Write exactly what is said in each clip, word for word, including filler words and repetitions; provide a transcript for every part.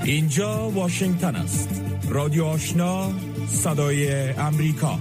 اینجا واشنگتن است. رادیو آشنا، صدای امریکا.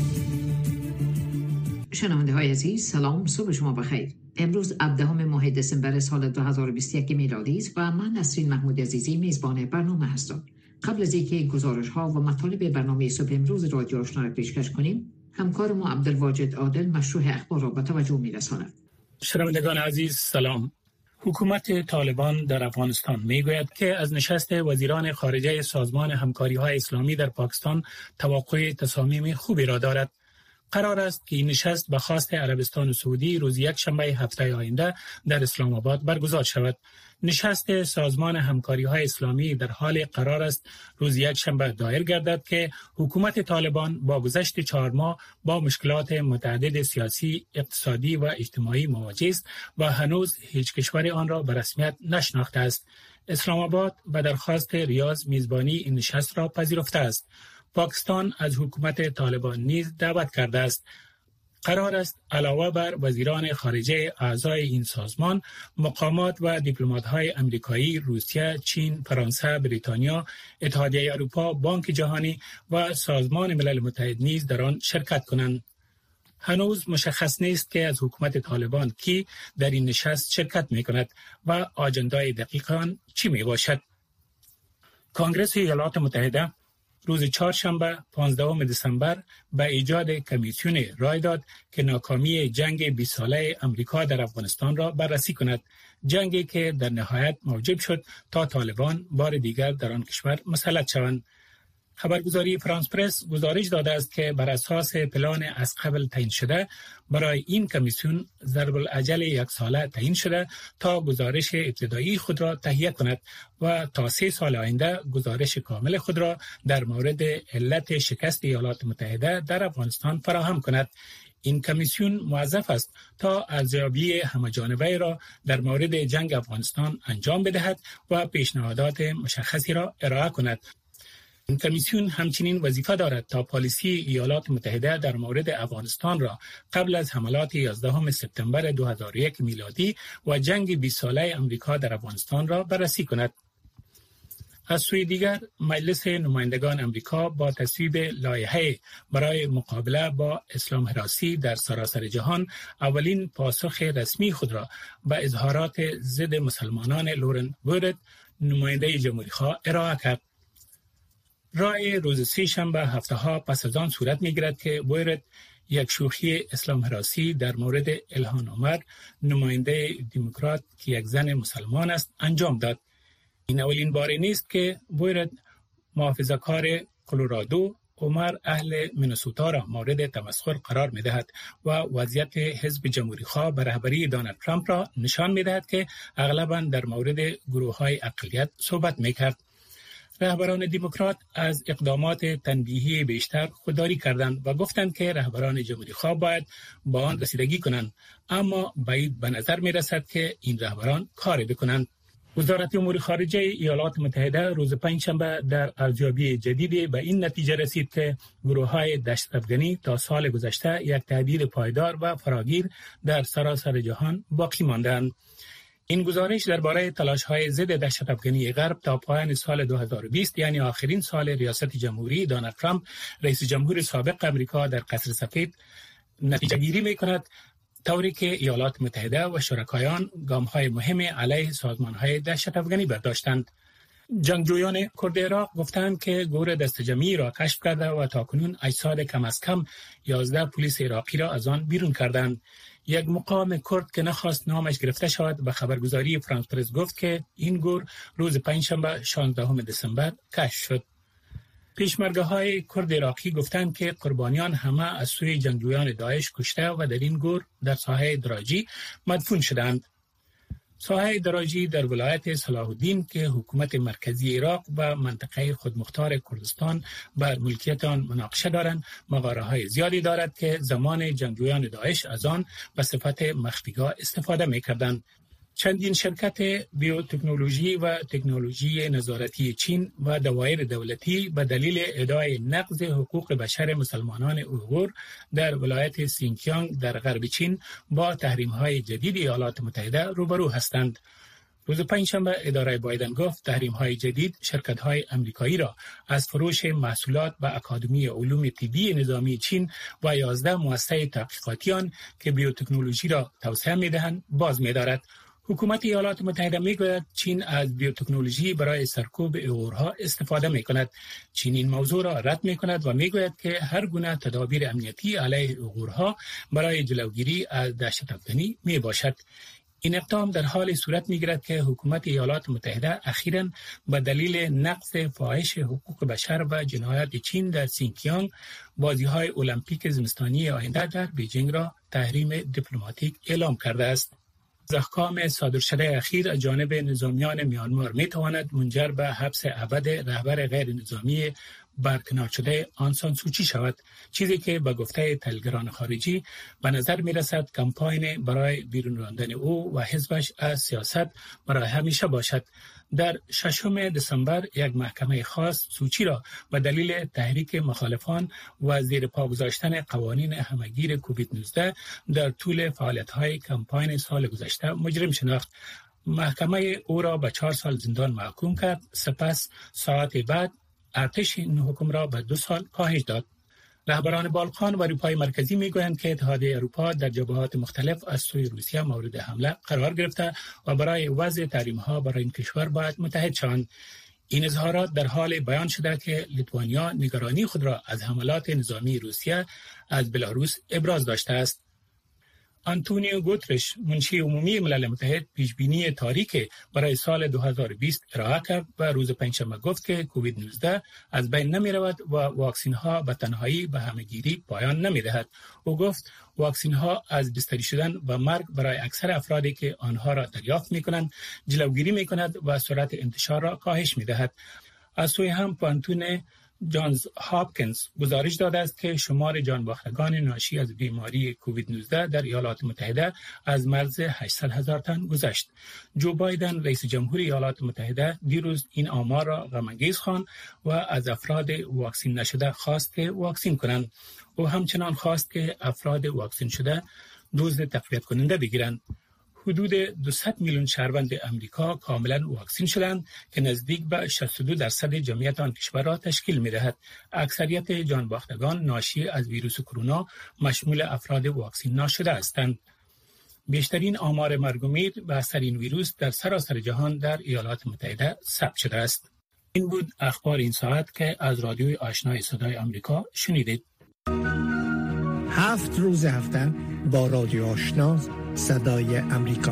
شنونده های عزیز، سلام، صبح شما بخیر. امروز هفدهم ماه دسامبر سال دو هزار و بیست و یک میلادی است و من نسرین محمود عزیزی میزبان برنامه هستم. قبل از اینکه گزارش ها و مطالب برنامه صبح امروز رادیو آشنا را پیشکش کنیم، همکار ما عبدالواجد عادل مشروح اخبار را به توجه میرساند. شنوندگان عزیز سلام. حکومت طالبان در افغانستان میگوید که از نشست وزیران خارجه سازمان همکاری‌های اسلامی در پاکستان توقع تصامیم خوبی را دارد. قرار است که این نشست به خواست عربستان سعودی روز یک شنبه هفته آینده در اسلام آباد برگزار شود. نشست سازمان همکاری‌های اسلامی در حال قرار است روز یک شنبه دایر گردد که حکومت طالبان با گذشت چهار ماه با مشکلات متعدد سیاسی، اقتصادی و اجتماعی مواجه است و هنوز هیچ کشور آن را به رسمیت نشناخته است. اسلام آباد به درخواست ریاض میزبانی این نشست را پذیرفته است. پاکستان از حکومت طالبان نیز دعوت کرده است. قرار است علاوه بر وزیران خارجه اعضای این سازمان، مقامات و دیپلمات‌های امریکایی، روسیه، چین، فرانسه، بریتانیا، اتحادیه اروپا، بانک جهانی و سازمان ملل متحد نیز در آن شرکت کنند. هنوز مشخص نیست که از حکومت طالبان کی در این نشست شرکت می‌کند و آجندای دقیق آن چی میباشد. کنگره ایالات متحده روز چهارشنبه پانزدهم دسامبر به ایجاد کمیسیون رای داد که ناکامی جنگ بیست ساله امریکا در افغانستان را بررسی کند، جنگی که در نهایت موجب شد تا طالبان بار دیگر در آن کشور مسلط شوند. خبرگزاری فرانس پرس گزارش داده است که بر اساس پلان از قبل تعیین شده برای این کمیسیون ضرب الاجل یک ساله تعیین شده تا گزارش ابتدایی خود را تهیه کند و تا سه سال آینده گزارش کامل خود را در مورد علت شکست ایالات متحده در افغانستان فراهم کند. این کمیسیون موظف است تا ارزیابی همه‌جانبه را در مورد جنگ افغانستان انجام بدهد و پیشنهادات مشخصی را ارائه کند. این کمیسیون همچنین وظیفه دارد تا پالیسی ایالات متحده در مورد افغانستان را قبل از حملات یازدهم سپتامبر دو هزار و یک میلادی و جنگ بیست ساله امریکا در افغانستان را بررسی کند. از سوی دیگر، مجلس نمایندگان امریکا با تصویب لایحه برای مقابله با اسلام هراسی در سراسر جهان اولین پاسخ رسمی خود را به اظهارات ضد مسلمانان لورن بورد، نماینده جمهوری‌خواه، ارائه کرد. رای روز سه شنبه هفته ها پس از آن صورت می گیرد که بورد یک شوخی اسلام هراسی در مورد الهان عمر، نماینده دموکرات که یک زن مسلمان است، انجام داد. این اولین باری نیست که بورد، محافظه‌کار کلرادو، عمر اهل مینسوتا را مورد تمسخر قرار می دهد و وضعیت حزب جمهوری‌خواه به رهبری دونالد ترامپ را نشان می دهد که اغلباً در مورد گروه‌های اقلیت صحبت می کرد. رهبران دموکرات از اقدامات تنبیهی بیشتر خودداری کردند و گفتند که رهبران جمهوری‌خواه باید با آن رسیدگی کنند، اما بعید به نظر می رسد که این رهبران کاری بکنند. وزارت امور خارجه ایالات متحده روز پنجشنبه در ارزیابی جدیدی به این نتیجه رسید که گروه‌های دهشت‌افغانی تا سال گذشته یک تهدید پایدار و فراگیر در سراسر جهان باقی ماندند. این گزارش درباره تلاش‌های ضد دهشت افغانی غرب تا پایان سال دو هزار و بیست، یعنی آخرین سال ریاست جمهوری دونالد ترامپ رئیس جمهور سابق آمریکا در قصر سفید، نتیجه گیری می‌کند، طوری که ایالات متحده و شرکایان گام‌های مهم علیه سازمان‌های دهشت افغانی برداشتند. جنگجویان کرد عراق گفتند که گور دست جمعی را کشف کرده و تاکنون اجساد کم از کم یازده پلیس عراقی را از آن بیرون کردند. یک مقام کرد که نخواست نامش گرفته شود به خبرگزاری فرانس پرس گفت که این گور روز پنجشنبه شانزدهم دسامبر کشف شد. پیشمرگه‌های کرد عراقی گفتند که قربانیان همه از سوی جنگجویان داعش کشته و در این گور در ساحه دراجی مدفون شدند. ساحه دراجی در ولایت صلاح الدین که حکومت مرکزی عراق و منطقه خودمختار کردستان بر ملکیت آن مناقشه دارند، مغاره‌های زیادی دارد که زمان جنگجویان داعش از آن به صفت مخفیگاه استفاده می‌کردند. چندین شرکت بیوتکنولوژی و تکنولوژی نظارتی چین و دوایر دولتی به دلیل ادعای نقض حقوق بشر مسلمانان اویغور در ولایت سینکیانگ در غرب چین با تحریم‌های جدید ایالات متحده روبرو هستند. روز پنجشنبه اداره بایدن گفت تحریم‌های جدید شرکت‌های آمریکایی را از فروش محصولات به اکادمی علوم طبی نظامی چین و یازده مؤسسه تحقیقاتی آن که بیوتکنولوژی را توسعه می‌دهند باز می‌دارد. حکومت ایالات متحده میگوید چین از بیوتکنولوژی برای سرکوب عبورها استفاده میکند. چین این موضوع را رد میکند و میگوید که هر گونه تدابیر امنیتی علیه عبورها برای جلوگیری از دهشت‌افکنی میباشد. این اقدام در حال صورت میگیرد که حکومت ایالات متحده اخیراً به دلیل نقض فاحش حقوق بشر و جنایات چین در سینکیانگ بازی‌های المپیک زمستانی آینده در بیجینگ را تحریم دیپلماتیک اعلام کرده است. احکام صادر شده اخیر از جانب نظامیان میانمار می تواند منجر به حبس ابد رهبر غیر نظامی برکنار شده آن سان سوچی شود، چیزی که به گفته تحلیلگران خارجی به نظر می رسد کمپاین برای بیرون راندن او و حزبش از سیاست برای همیشه باشد. در ششم دسامبر یک محکمه خاص سوچی را به دلیل تحریک مخالفان و زیر پا گذاشتن قوانین همگیر کووید نوزده در طول فعالیت‌های کمپاین سال گذشته مجرم شناخت. محکمه او را به چهار سال زندان محکوم کرد، سپس ساعت بعد ارتش این حکم را به دو سال کاهش داد. رهبران بالکان و اروپای مرکزی میگویند که اتحادیه اروپا در جبهات مختلف از سوی روسیه مورد حمله قرار گرفته و برای وضع تحریم‌ها برای این کشور باید متحد شوند. این اظهارات در حال بیان شده که لیتوانیا نگرانی خود را از حملات نظامی روسیه از بلاروس ابراز داشته است. آنتونیو گوترش منشی عمومی ملل متحد پیشبینی تاریک برای سال دو هزار و بیست ارائه کرد و روز پنجشنبه گفت که کووید نوزده از بین نمی رود و واکسین ها به تنهایی به همهگیری پایان نمی دهد. او گفت واکسین ها از بستری شدن و مرگ برای اکثر افرادی که آنها را دریافت می کنند جلوگیری می کند و سرعت انتشار را کاهش می دهد. از سوی هم پانتون جانز هاپکینز گزارش داده است که شمار جانباختگان ناشی از بیماری کووید نوزده در ایالات متحده از مرز هشتصد هزار تن گذشت. جو بایدن رئیس جمهور ایالات متحده دیروز این آمار را غم‌انگیز خواند و از افراد واکسین نشده خواست که واکسین کنند. او همچنان خواست که افراد واکسین شده دوز تقویت کننده بگیرند. حدود دویست میلیون شهروند امریکا کاملا واکسین شدند که نزدیک به شصت و دو درصد جمعیت آن کشور را تشکیل می‌دهد. اکثریت جانباختگان ناشی از ویروس کرونا مشمول افراد واکسین نشده هستند. بیشترین آمار مرگ و میر به اثر این ویروس در سراسر جهان در ایالات متحده ثبت شده است. این بود اخبار این ساعت که از رادیوی آشنای صدای آمریکا شنیدید. هفت روز هفته با رادیو آشنا صدای امریکا.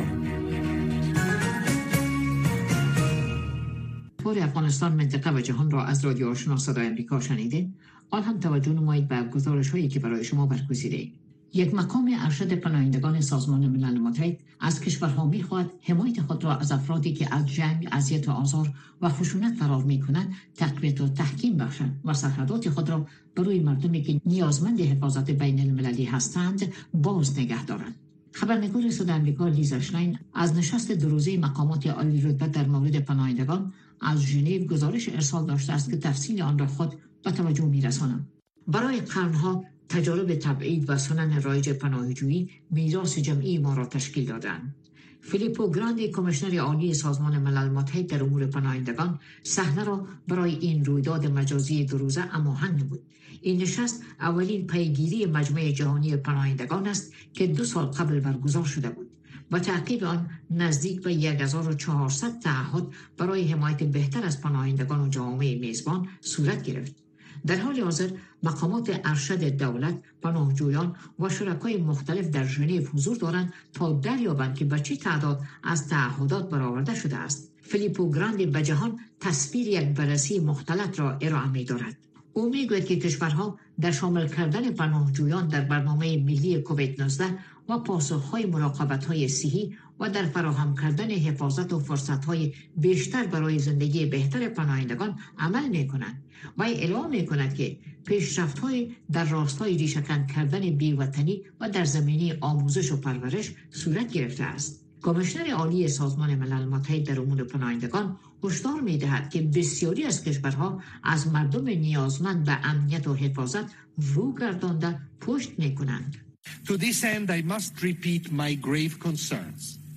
اخبار افغانستان، منطقه و جهان را از رادیو آشنا صدای امریکا شنیدید. آن هم توجه نمایید به گزارش‌هایی که برای شما برگزیدیم. یک مقام ارشد پناهندگان سازمان ملل متحد از کشورها می‌خواهد حمایت خود را از افرادی که از جنگ، اذیت و آزار و خشونت فرار می‌کنند تقویت و تحکیم بخشند و سرحدات خود را برای مردمی که نیازمند حفاظت بین المللی هستند باز نگه دارند. خبرنگار صدای آمریکا لیزا شلاین از نشست دو روزه مقامات عالی رتبه در مورد پناهندگان از ژنو گزارش ارسال داشته است که تفصیل آن را خود به توجه می‌رسانم. برای قرنها تجارب تبعید و سنن رایج پناهجویی میراث جمعی ما را تشکیل دادند. فیلیپو گراندی، کمیشنر عالی سازمان ملل متحد در امور پناهندگان، صحنه را برای این رویداد مجازی دو روزه هماهنگ نمود. این نشست اولین پیگیری مجمع جهانی پناهندگان است که دو سال قبل برگزار شده بود. با تعقیب آن نزدیک به هزار و چهارصد تعهد برای حمایت بهتر از پناهندگان و جامعه میزبان صورت گرفت. در حال حاضر مقامات ارشد دولت، پناهجویان و شرکای مختلف در ژنو حضور دارند تا دریابند که به چه تعداد از تعهدات برآورده شده است. فیلیپو گراندی به جهان تصویر یک بررسی مختلط را ارائه می‌دارد. او میگوید که کشورها در شامل کردن پناهجویان در برنامه ملی کووید نوزده و پاسخ‌های مراقبت‌های صحی و در فراهم کردن حفاظت و فرصت‌های بیشتر برای زندگی بهتر پناهندگان عمل می‌کنند و اعلام می‌کند که پیشرفت‌های در راستای ریشه‌کن کردن بی‌وطنی و در زمینه آموزش و پرورش صورت گرفته است. کمیشنر عالی سازمان ملل متحد در امور پناهندگان هشدار می‌دهد که بسیاری از کشورها از مردم نیازمند به امنیت و حفاظت رو گردانده پشت می‌کنند. To this end, I must repeat my grave concerns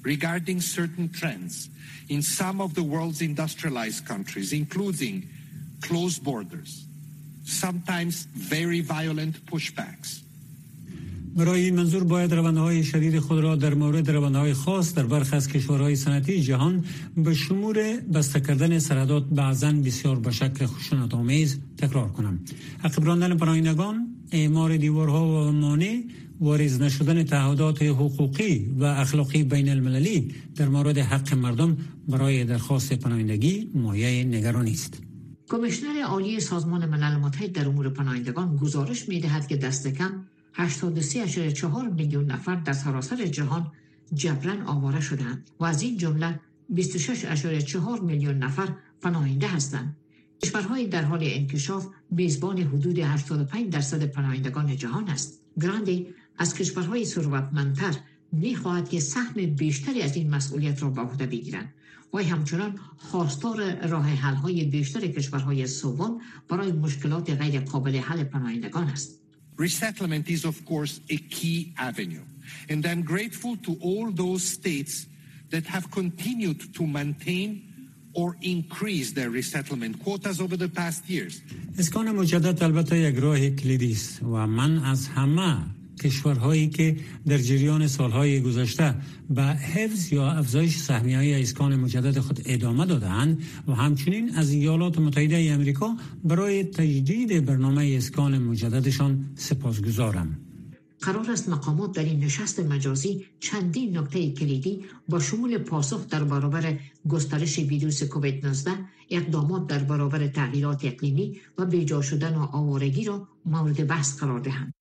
regarding certain trends in some of the world's industrialized countries, including closed borders, sometimes very violent pushbacks. برای این منظور باید روندهای شدید خود را در مورد روندهای خاص در برخی از کشورهای صنعتی جهان به شمول بسته کردن سرحدات بعضاً بسیار به شکل خشونت‌آمیز تکرار کنم. عقب راندن پناهندگان، اعمار دیوارها و مانع، واریز نشدن تعهدات حقوقی و اخلاقی بین المللی در مورد حق مردم برای درخواست پناهندگی مایه نگرانی است. کمیشنر عالی سازمان ملل متحد در امور پناهندگان گزارش می‌دهد که دست کم هشتاد و سه ممیز چهار میلیون نفر در سراسر جهان جبراً آواره شدند و از این جمله بیست و شش ممیز چهار میلیون نفر پناهنده هستند. کشورهای در حال انکشاف میزبان حدود هشتاد و پنج درصد پناهندگان جهان است. گراندی از کشورهای ثروتمندتر می‌خواهد که سهم بیشتری از این مسئولیت را به عهده بگیرند و همچنان خواستار راه حل‌های بیشتر کشورهای سوم برای مشکلات غیر قابل حل پناهندگان است. Resettlement is, of course, a key avenue. And I'm grateful to all those states that have continued to maintain or increase their resettlement quotas over the past years. اسکان مجدد البته یک راه کلیدی است و من از همه کشورهایی که در جریان سالهای گذشته به حفظ یا افزایش سهمیه‌های اسکان مجدد خود ادامه دادند و همچنین از ایالات متحده آمریکا برای تجدید برنامه اسکان مجددشان سپاسگزارم. قرار است مقامات در این نشست مجازی چندین نکته کلیدی با شمول پاسخ در برابر گسترش ویروس کووید نوزده، اقدامات در برابر تغییرات اقلیمی و بیجا شدن و آوارگی را مورد بحث قرار دهند.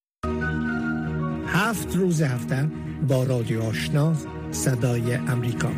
هفت روز هفته با رادیو آشنا صدای امریکا.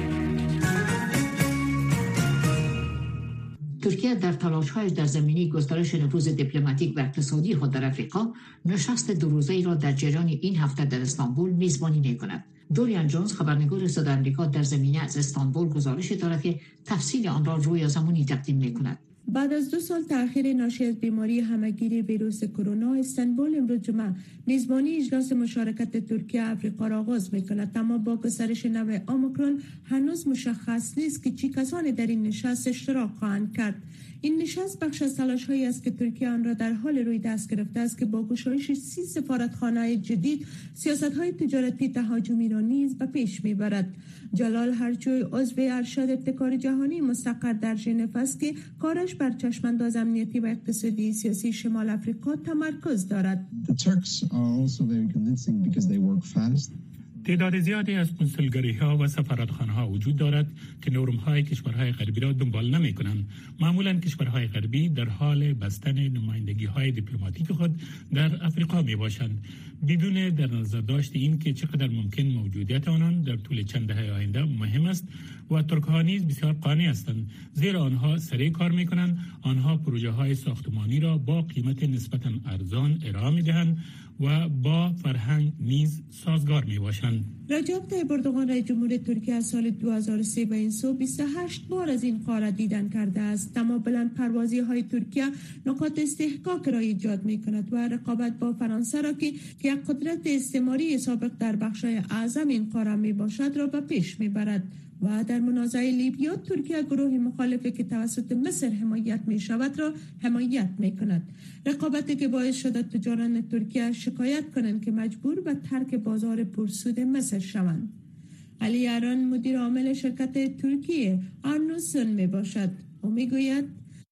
ترکیه در تلاش‌هایش در زمینه گسترش نفوذ دیپلماتیک و اقتصادی خود در افریقا نشست دو روزه‌ای را در جریان این هفته در استانبول میزبانی می‌کند. دوریان جونز خبرنگار صدای آمریکا در زمینه از استانبول گزارش دارد که تفصیل آن را روی زمانی تقدیم می‌کند. بعد از دو سال تأخیر ناشی از بیماری همهگیر ویروس کرونا، استانبول امروز جمعه میزبانی اجلاس مشارکت ترکیه افریقا را آغاز می‌کند، اما با گسترش نوع اومیکرون هنوز مشخص نیست که چه کسانی در این نشست اشتراک خواهند کرد. این نشست بخش از تلاش‌هایی است که ترکیه آن را در حال روی دست گرفته است که با گشایش سی سفارتخانه جدید سیاست‌های تجارتی تهاجمی را نیز به پیش می‌برد. جلال هرچوی عضو ارشد ابتکار جهانی مستقر در ژنو است که کارش بر چشمانداز امنیتی و اقتصادی سیاسی شمال افریقا تمرکز دارد. تعداد زیادی از کنسولگری‌ها و سفارتخانه‌ها وجود دارد که نرم‌های کشورهای غربی را دنبال نمی‌کنند. معمولاً کشورهای غربی در حال بستن نمایندگی‌های دیپلماتیک خود در افریقا می‌باشند، بدون در نظر داشت این که چقدر ممکن موجودیت آنان در طول چند دهه آینده مهم است و ترک‌ها نیز بسیار قانع هستند، زیرا آنها سریع کار می‌کنند. آنها پروژه‌های ساختمانی را با قیمت نسبتاً ارزان ارائه می‌دهند و با فرهنگ نیز سازگار میباشند. رجب طیب اردوغان رئیس جمهور ترکیه از سال دو هزار و سه به این سو بیست و هشت بار از این قاره دیدن کرده است. اما بلند پروازی های ترکیه نقاط استحقاق را ایجاد می کند و رقابت با فرانسه را که یک قدرت استعماری سابق در بخشای اعظم این قاره می باشد را به پیش می برد. و در منازعه لیبیا ترکیه گروه مخالفی که توسط مصر حمایت می شود را حمایت می کند. رقابتی که باعث شده تجاران ترکیه شکایت کنند که مجبور به ترک بازار پرسود مصر شوند. علی اران مدیر عامل شرکت ترکیه آرنوسون می باشد. او می گوید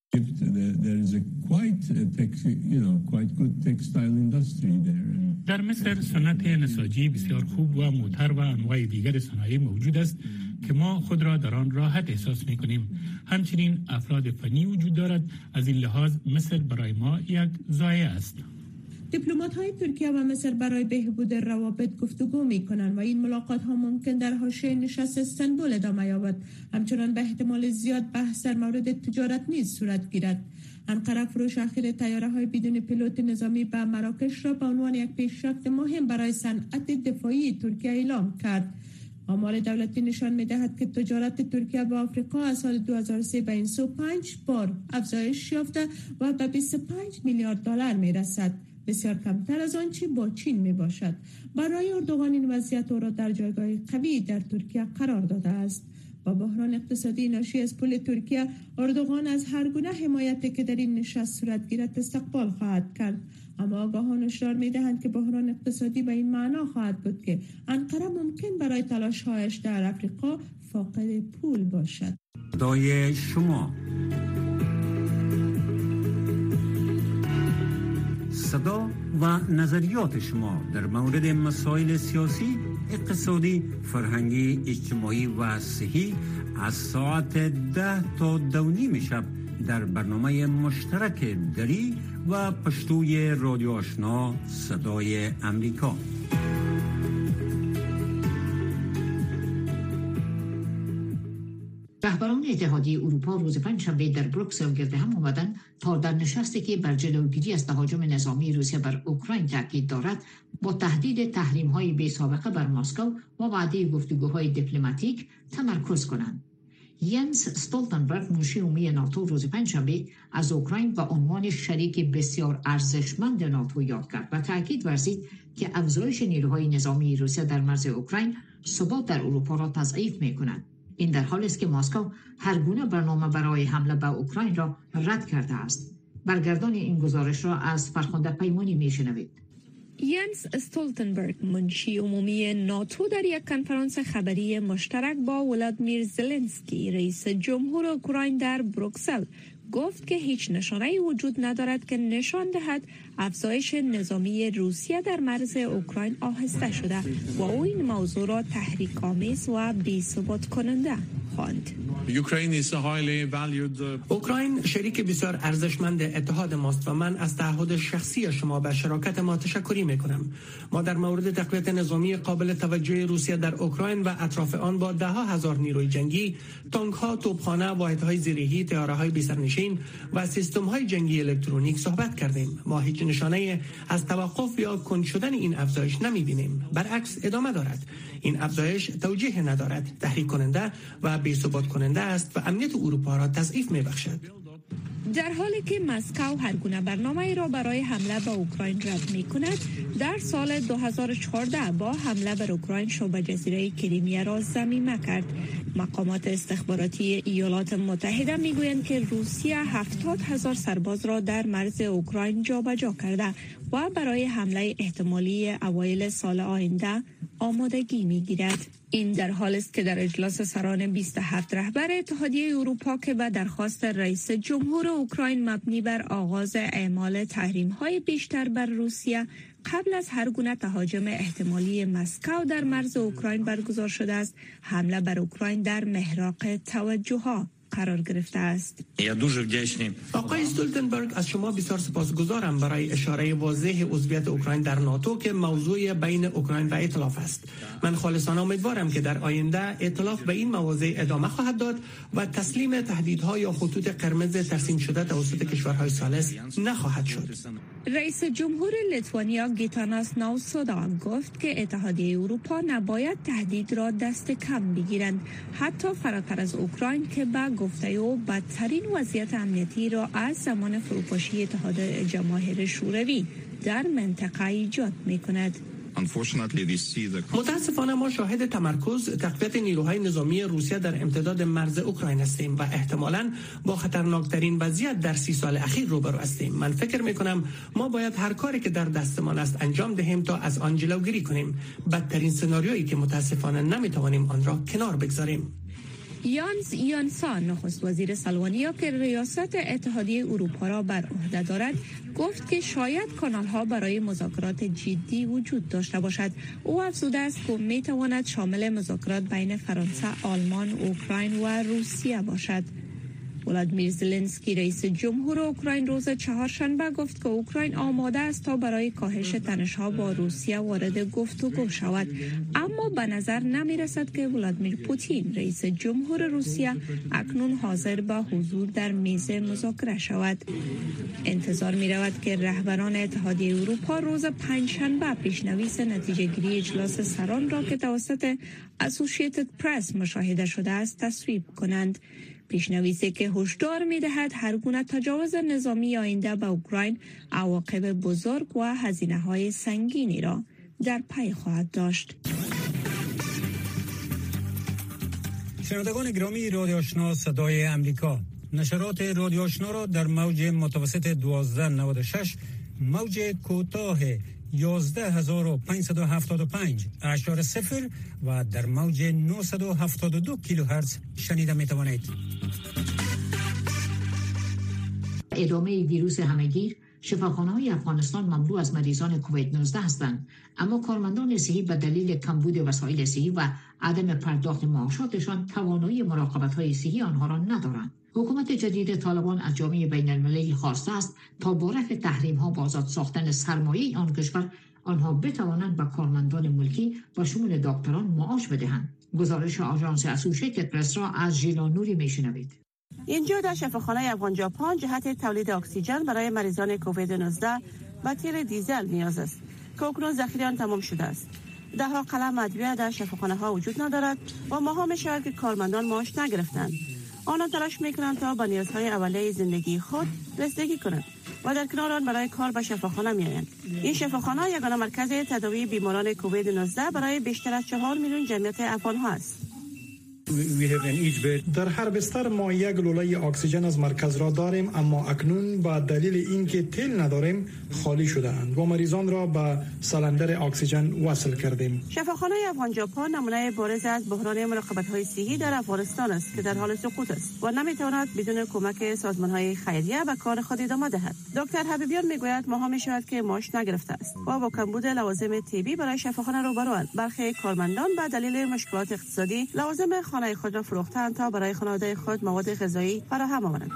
در مصر صنعت نساجی بسیار خوب و معطر و انواع دیگر صنایع موجود است که ما خود را در آن راحت احساس می کنیم. همچنین افراد فنی وجود دارد. از این لحاظ مصر برای ما یک ضایعه است. دیپلمات‌های ترکیه و مصر برای بهبود روابط گفتگو می‌کنند و این ملاقات‌ها ممکن در حاشیه نشست استانبول ادامه یابد. همچنان به احتمال زیاد بحث در مورد تجارت نیز صورت گیرد. انقره فروش اخیر طیاره‌های بدون پیلوت نظامی به مراکش را به عنوان یک پیشرفت مهم برای صنعت دفاعی ترکیه اعلام کرد. آمار دولتی نشان می‌دهد که تجارت ترکیه با آفریقا از سال دو هزار و سه به این سو پنج بار افزایش یافته و به بیست و پنج میلیارد دلار می‌رسد. بسیار کمتر از آنچه با چین می باشد. برای اردوغان این وضعیت او را در جایگاه قوی در ترکیه قرار داده است. با بحران اقتصادی ناشی از پول ترکیه، اردوغان از هر گونه حمایتی که در این نشست صورت گیرد استقبال خواهد کرد. اما آگاهان هشدار می‌دهند که بحران اقتصادی به این معنا خواهد بود که انقره ممکن برای تلاش‌هایش در افریقا فاقد پول باشد. دای شما صدا و نظریات شما در مورد مسائل سیاسی، اقتصادی، فرهنگی، اجتماعی و صحی از ساعت ده تا دو نیم شب در برنامه مشترک دری و پشتوی رادیو آشنا صدای امریکا. رهبران اتحادیه اروپا روز پنجشنبه در بروکسل گرد هم آمدند تا در نشستی که بر جلوگیری از تهاجم نظامی روسیه بر اوکراین تاکید دارد با تهدید تحریم‌های بی‌سابقه بر مسکو و وعده گفتگوهای دیپلماتیک تمرکز کنند. ینس استولتنبرگ منشی عمومی ناتو روز پنجشنبه از اوکراین و عنوان شریک بسیار ارزشمند ناتو یاد کرد و تاکید ورزید که افزایش نیروهای نظامی روسیه در مرز اوکراین ثبات در اروپا را تضعیف می‌کند. این در حالی است که مسکو هر گونه برنامه برای حمله به اوکراین را رد کرده است. برگردان این گزارش را از فرخنده پیمانی میشنوید. ینس استولتنبرگ منشی عمومی ناتو در یک کنفرانس خبری مشترک با ولادیمیر زلنسکی رئیس جمهور اوکراین در بروکسل گفت که هیچ نشانه‌ای وجود ندارد که نشان دهد افزایش نظامی روسیه در مرز اوکراین آهسته شده و او این موضوع را تحریک‌آمیز و بی‌ثبات کننده خواند. اوکراین شریک بسیار ارزشمند اتحاد ماست و من از تعهد شخصی شما به شراکت ما تشکر می‌کنم. ما در مورد تقویت نظامی قابل توجه روسیه در اوکراین و اطراف آن با ده ها هزار نیروی جنگی، تانک‌ها، توپخانه، واحدهای زیرهی، طیاره‌های بی‌سرنشین و سیستم‌های جنگی الکترونیک صحبت کردیم. ما هیچ نشانه از توقف یا کند شدن این افزایش نمی‌بینیم. برعکس ادامه دارد. این افزایش توجیه ندارد، تحریک کننده و بی‌ثبات کننده است و امنیت اروپا را تضعیف می‌بخشد. در حالی که مسکو هر گونه برنامه‌ای را برای حمله به اوکراین رد می‌کند، در سال دو هزار و چهارده با حمله بر اوکراین شبه جزیره کریمیا را ضمیمه کرد. مقامات استخباراتی ایالات متحده می‌گویند که روسیه هفتاد هزار سرباز را در مرز اوکراین جابجا کرده و برای حمله احتمالی اوایل سال آینده آمادگی می‌گیرد. این در حالی است که در اجلاس سران بیست و هفت رهبر اتحادیه اروپا که به درخواست رئیس جمهور اوکراین مبنی بر آغاز اعمال تحریم‌های بیشتر بر روسیه قبل از هر گونه تهاجم احتمالی مسکو در مرز اوکراین برگزار شده است، حمله بر اوکراین در محراق توجه‌ها قرار گرفته است. آقای استولتنبرگ، از شما بسیار سپاسگزارم برای اشاره واضح عضویت اوکراین در ناتو که موضوع بین اوکراین و ائتلاف است. من خالصانه امیدوارم که در آینده ائتلاف به این مواضع ادامه خواهد داد و تسلیم تهدیدها یا خطوط قرمز ترسیم شده توسط کشورهای ثالث نخواهد شد. رئیس جمهور لیتوانیا گیتاناس ناوسودا گفت که اتحادیه اروپا نباید تهدید را دست کم بگیرند، حتی فراتر از اوکراین که با گفته او بدترین وضعیت امنیتی را از زمان فروپاشی اتحاد جماهیر شوروی در منطقه ایجاد می‌کند. متاسفانه ما شاهد تمرکز تقویت نیروهای نظامی روسیه در امتداد مرز اوکراین هستیم و احتمالاً با خطرناکترین وضعیت در سی سال اخیر روبرو هستیم. من فکر می‌کنم ما باید هر کاری که در دستمان است انجام دهیم تا از آن جلوگیری کنیم. بدترین سناریویی که متاسفانه نمی‌توانیم آن را کنار بگذاریم. یانس یانسان نخست وزیر سلوانیا که ریاست اتحادیه اروپا را بر عهده دارد گفت که شاید کانال‌ها برای مذاکرات جدی وجود داشته باشد. او افزوده است که می‌تواند شامل مذاکرات بین فرانسه، آلمان، اوکراین و روسیه باشد. ولادیمیر زلنسکی رئیس جمهور اوکراین روز چهارشنبه گفت که اوکراین آماده است تا برای کاهش تنش‌ها با روسیه وارد گفتگو شود، اما به نظر نمی رسد که ولادیمیر پوتین رئیس جمهور روسیه اکنون حاضر به حضور در میز مذاکره شود. انتظار می رود که رهبران اتحادیه اروپا روز پنجشنبه پیشنویس نتیجه گیری اجلاس سران را که توسط اسوسییتد پرس مشاهده شده است تصویب کنند. پیشنویسی که هشدار می‌دهد هر گونه تجاوز نظامی آینده به اوکراین عواقب بزرگ و هزینه‌های سنگینی را در پی خواهد داشت. شنوندگان گرامی رادیو آشنا صدای امریکا، نشرات رادیو آشنا را در موج متوسط دوازده نود و شش، موج کوتاه یازده هزار و پانصد و هفتاد و پنج اشار صفر و در موج نهصد و هفتاد و دو کیلوهرتز شنیده می توانید. ادامه ویروس همه‌گیر، شفاخانه‌های افغانستان مملو از مریضان کووید نوزده هستند، اما کارمندان صحی به دلیل کمبود وسایل صحی و عدم پرداخت معاشاتشان توانایی مراقبت‌های صحی آنها را ندارند. حکومت جدید طالبان از جامعه بین المللی خواسته است تا با رفع تحریم‌ها و آزاد ساختن سرمایه آن کشور آنها بتوانند به کارمندان ملکی و شمول دکتران معاش بدهند. گزارش آژانس اسوشیتد پرس را از ژیلا نوری میشنوید. اینجا در شفاخانه افغان ژاپن جهت تولید اکسیژن برای مریضان کووید نوزده و تیل دیزل نیاز است که اکنون ذخیره آن تمام شده است. ده ها قلم ادویه در شفاخانه ها وجود ندارد و ماها می شود که کارمندان معاش نگرفتند. آنها تلاش می کنند تا به نیازهای اولیه زندگی خود رسیدگی کنند و در کنار آن برای کار به شفاخانه می آیند. این شفاخانه یگانه مرکز تداوی بیماران کووید نوزده برای بیشتر از چهار میلیون جمعیت افغان ها است. در هر بستر ما یک لوله اکسیژن از مرکز را داریم، اما اکنون با دلیل اینکه تیل نداریم خالی شده اند و مریضان را به سلندر اکسیژن وصل کردیم. شفاخانه افغان ژاپن نمونه بارز از بحران مراقبت‌های صحی در افغانستان است که در حال سقوط است و نمی‌تواند بدون کمک سازمان‌های خیریه به کار خود ادامه دهد. دکتر حبیبیان میگوید ماها می‌شود که معاش نگرفته است و با کمبود لوازم طبی برای شفاخانه روبروند. برخی کارمندان به دلیل مشکلات اقتصادی لوازم خانه خود را فروختند تا برای خانواده خود مواد غذایی فراهم آورند.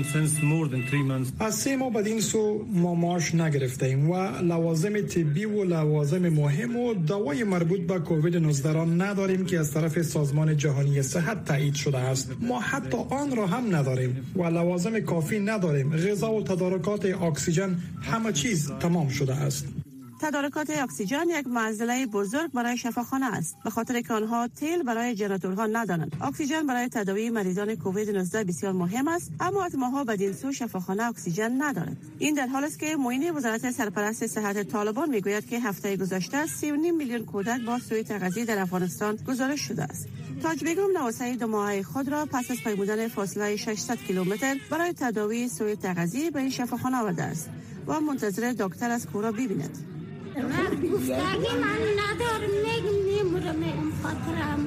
از سه ماه بدین سو ما معاش نگرفتیم و لوازم طبی و لوازم مهم و دوای مربوط به کووید نوزده را نداریم که از طرف سازمان جهانی صحت تایید شده است. ما حتی آن را هم نداریم و لوازم کافی نداریم. غذا و تدارکات اکسیژن همه چیز تمام شده است. تدارکات اکسیژن یک معضله بزرگ برای شفاخانه است، به خاطر که آنها تیل برای ژنراتورها ندارند. اکسیژن برای تداوی مریضان کووید نوزده بسیار مهم است، اما اتماها بدین سو شفاخانه اکسیژن ندارد. این در حالی است که معین وزارت سرپرست صحت طالبان میگوید که هفته گذشته سی و نیم میلیون کودک با سوء تغذیه در افغانستان گزارش شده است. تاج بیگم نواسه دو ماهه خود را پس از پیمودن فاصله ششصد کیلومتر برای تداوی سوء تغذیه به این شفاخانه آورده است و منتظر دکتر از کورا ببیند. من گفتگی من ندارم، میگم نمورم، میگم خاطرم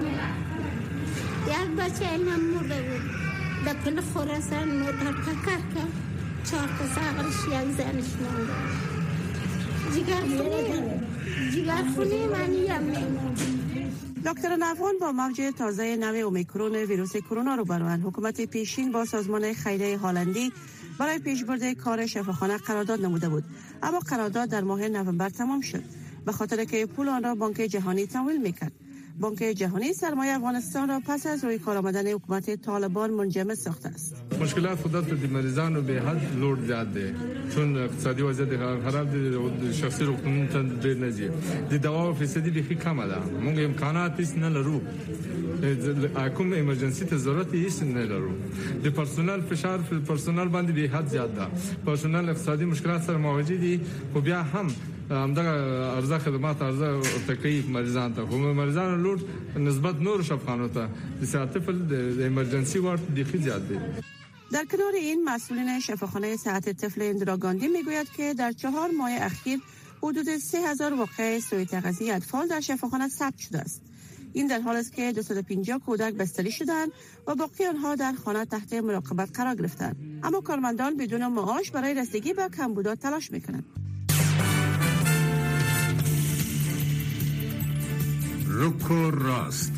یک بچه اینم مرده بود در پل خورستان موتر تکر کرد، چهار تا ساقرش یک زنش مونده. جگر خونی جگر خونی من یم میمون. دکتر افغان با موج تازه نوع اومیکرون ویروس کرونا رو برآورد. حکومت پیشین با سازمان خیریه هلندی برای پیشبرد کار شفاخانه قرارداد نموده بود، اما قرارداد در ماه نوامبر تمام شد به خاطر که پول آن را بانک جهانی تمویل میکرد. بانک جهانی سرمایه افغانستان را پس از روی کار آمدن حکومت طالبان منجمد ساخته است. مشکلات خودت دی مریضان رو به حد لود زیاد ده، چون اقتصادی وضعیت خراب دی، شخصی رو کنون دیر نزیه دی دوا فیصدی بخی کم ده. مونږ امکانات هیڅ نه لرو، کوم ایمرجنسی ته ضرورت هیڅ نه لرو. د پرسونل فشار پرسونل باندې به حد زیاد ده. پرسونل اقتصادي مشکلات سره مواجه دي، خو بیا هم همدغه ارزه خدمات ارزه تکلیف مریضان ته کوم مریضان لور نسبت نور شفاخانه ته د صحت د ایمرجنسی وارد دی خیلی زیاد دی. در کنار این مسئولین شفاخانه صحت طفل اندراگاندی میگوید که در چهار ماه اخیر حدود سه هزار واقعه سوء تغذیه اطفال در شفاخانه ثبت شده است. این در حالی است که دویست و پنجاه کودک بستری شدند و باقی آنها در خانه تحت مراقبت قرار گرفتند، اما کارمندان بدون معاش برای رسیدگی به کمبودات تلاش میکنند. رک و راست،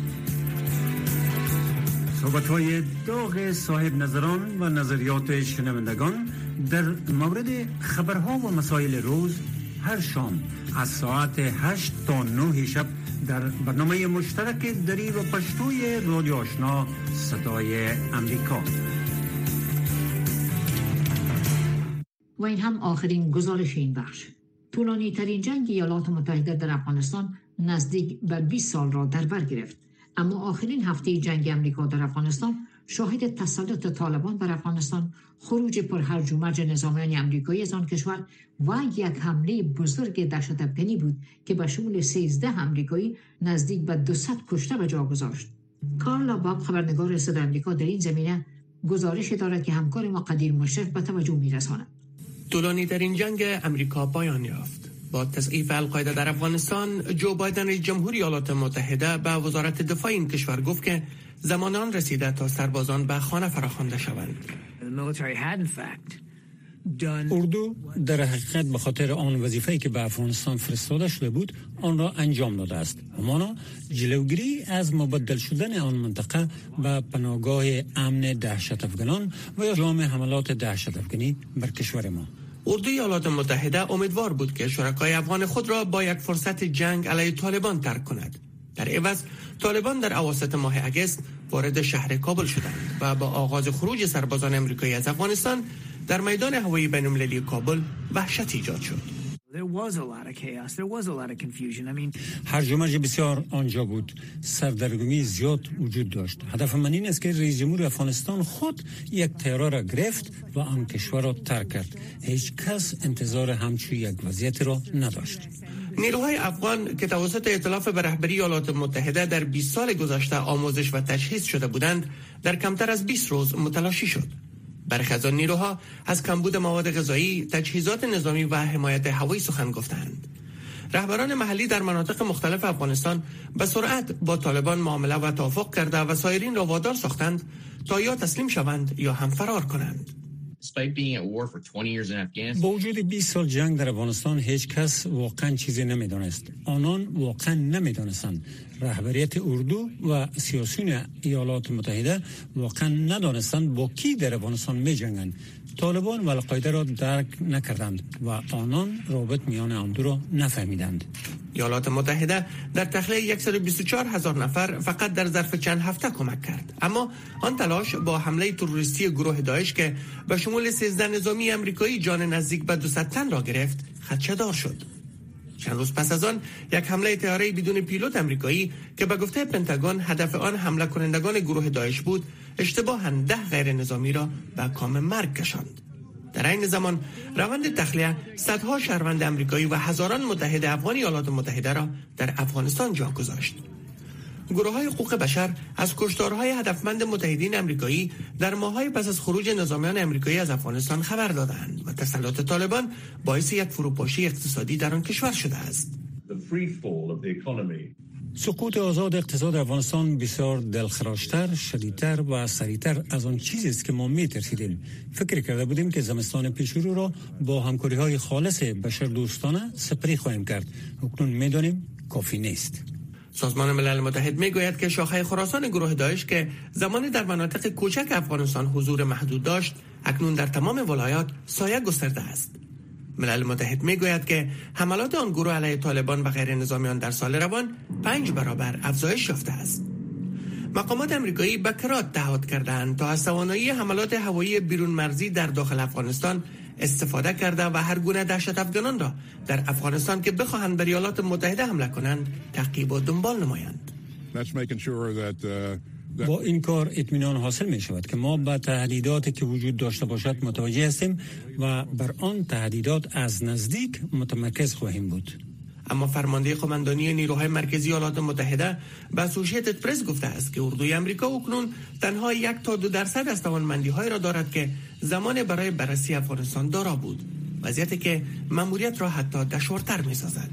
صحبت‌های داغ صاحب نظران و نظریات شنوندگان در مورد خبرها و مسائل روز هر شام از ساعت هشت تا نه شب در برنامه مشترک دری و پشتوی رادیو آشنا صدای امریکا. و این هم آخرین گزارش این بخش. طولانی ترین جنگ ایالات متحده در افغانستان نزدیک به بیست سال را در بر گرفت. اما آخرین هفته جنگ امریکا در افغانستان شاهد تسلط طالبان بر افغانستان، خروج پرهرج و مرج نظامیان امریکایی از آن کشور و یک حمله بزرگ دهشت افکنی بود که به شمول سیزده امریکایی نزدیک به دویست کشته به جا گذاشت. کارلا باب، خبرنگار صدای امریکا، در این زمینه گزارش دارد که همکار ما قدیر مشرف به توجه می‌رساند. طولانی ترین جنگ امریکا پایان یافت. با تضعیف القاعده در افغانستان، جو بایدن رئیس جمهور ایالات متحده به وزارت دفاع این کشور گفت که زمان آن رسیده تا سربازان به خانه فراخوانده شوند. اردو در حقیقت به خاطر آن وظیفه‌ای که به افغانستان فرستاده شده بود آن را انجام داده است. همانا جلوگیری از مبدل شدن آن منطقه به پناهگاه امن دهشت افغانان و یا جام حملات دهشت افغانی بر کشور ما. اردوی ایالات متحده امیدوار بود که شرکای افغان خود را با یک فرصت جنگ علیه طالبان ترک کند. در عوض طالبان در اواسط ماه اگست وارد شهر کابل شدند و با آغاز خروج سربازان امریکایی از افغانستان در میدان هوایی بین‌المللی کابل وحشت ایجاد شد. هرج و مرج بسیار آنجا بود. سردرگمی زیاد وجود داشت. هدف من این است که رئیس جمهور افغانستان خود یک ترور را گرفت و آن کشور را ترک کرد. هیچ کس انتظار همچون یک وضعیت را نداشت. نیروهای افغان که توسط ائتلاف به رهبری ایالات متحده در بیست سال گذشته آموزش و تجهیز شده بودند، در کمتر از بیست روز متلاشی شد. برخی از آن نیروها از کمبود مواد غذایی، تجهیزات نظامی و حمایت هوایی سخن گفتند. رهبران محلی در مناطق مختلف افغانستان به سرعت با طالبان معامله و توافق کرده و سایرین را وادار ساختند تا یا تسلیم شوند یا هم فرار کنند. با وجود بیست سال جنگ در افغانستان هیچ کس واقعا چیزی نمیدانست. آنان واقعا نمیدانستند. رهبریت اردو و سیاسیون ایالات متحده واقعا ندانستند با کی در افغانستان می جنگند. طالبان و القاعده را درک نکردند و آنان رابط میان آن دو را نفهمیدند. ایالات متحده در تخلیه صد و بیست و چهار هزار نفر فقط در ظرف چند هفته کمک کرد، اما آن تلاش با حمله تروریستی گروه داعش که به شمول سیزده نظامی امریکایی جان نزدیک به دویست تن را گرفت خدشه‌دار شد. چند روز پس از آن یک حمله طیاره‌ای بدون پیلوت امریکایی که به گفته پنتاگون هدف آن حمله کنندگان گروه داعش بود، اشتباهاً ده غیر نظامی را به کام مرگ کشاند. در این زمان روند تخلیه صدها شهروند امریکایی و هزاران متحد افغان ایالات متحده را در افغانستان جا گذاشت. گروه‌های حقوق بشر از کشتارهای هدفمند متحدین امریکایی در ماه‌های پس از خروج نظامیان امریکایی از افغانستان خبر دادند و تسلط طالبان باعث یک فروپاشی اقتصادی در آن کشور شده است. سقوط آزاد اقتصاد افغانستان بسیار دلخراشتر، شدیدتر و سریعتر از آن چیزی است که ما می‌ترسیدیم. فکر کرده بودیم که زمستان پیشرو را با همکاری‌های خالص بشر دوستانه سپری خواهیم کرد. اکنون می‌دانیم کافی نیست. سازمان ملل متحد میگوید که شاخه خراسان گروه داعش که زمانی در مناطق کوچک افغانستان حضور محدود داشت، اکنون در تمام ولایات سایه گسترده است. ملل متحد میگوید که حملات آن گروه علیه طالبان و غیر نظامیان در سال روان پنج برابر افزایش یافته است. مقامات امریکایی به کرات تعهد کردند تا از توانایی حملات هوایی بیرون مرزی در داخل افغانستان استفاده کرده و هر گونه دهشت افغانان را در افغانستان که بخواهند بر ایالات متحده حمله کنند تعقیب و دنبال نمایند. با این کار اطمینان حاصل می شود که ما به تهدیداتی که وجود داشته باشد متوجه هستیم و بر آن تهدیدات از نزدیک متمرکز خواهیم بود. اما فرمانده قماندانی نیروهای مرکزی ایالات متحده به اسوسییتد پرس گفته است که اردوی آمریکا اکنون تنها یک تا دو درصد از توانمندی‌های را دارد که زمان برای بررسی افغانستان دارا بود، وضعیتی که مأموریت را حتی دشوارتر می‌سازد.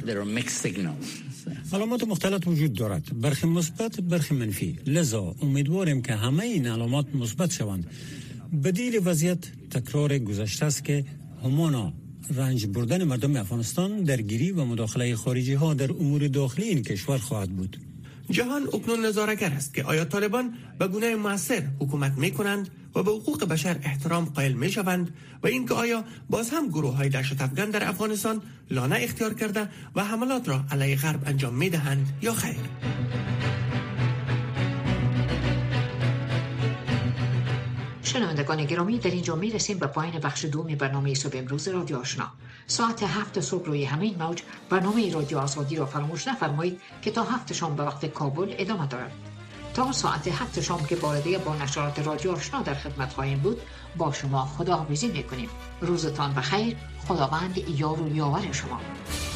علامات مختلف وجود دارد، برخی مثبت برخی منفی، لذا امیدواریم که همه این علامات مثبت شوند. بدیل وضعیت تکرار گذشته است که همانا رنج بردن مردم افغانستان درگیری و مداخله خارجی ها در امور داخلی این کشور خواهد بود. جهان اکنون نظاره‌گر است که آیا طالبان به گونه مؤثر حکومت می کنند و به حقوق بشر احترام قائل می شوند و اینکه آیا باز هم گروه های دهشت افغان در افغانستان لانه اختیار کرده و حملات را علیه غرب انجام می دهند یا خیر. شنوندگان گرامی، در اینجا می رسیم به پایان بخش دوم برنامه صبح امروز رادیو آشنا. ساعت هفت صبح روی همین موج برنامه رادیو آزادی را فراموش نفرمایید که تا هفت شام به وقت کابل ادامه دارد. تا ساعت هفت شام که بارده با نشرات رادیو آشنا در خدمت خواهیم بود، با شما خداحافظی میکنیم. روزتان بخیر. خداوند یار و یاور شما.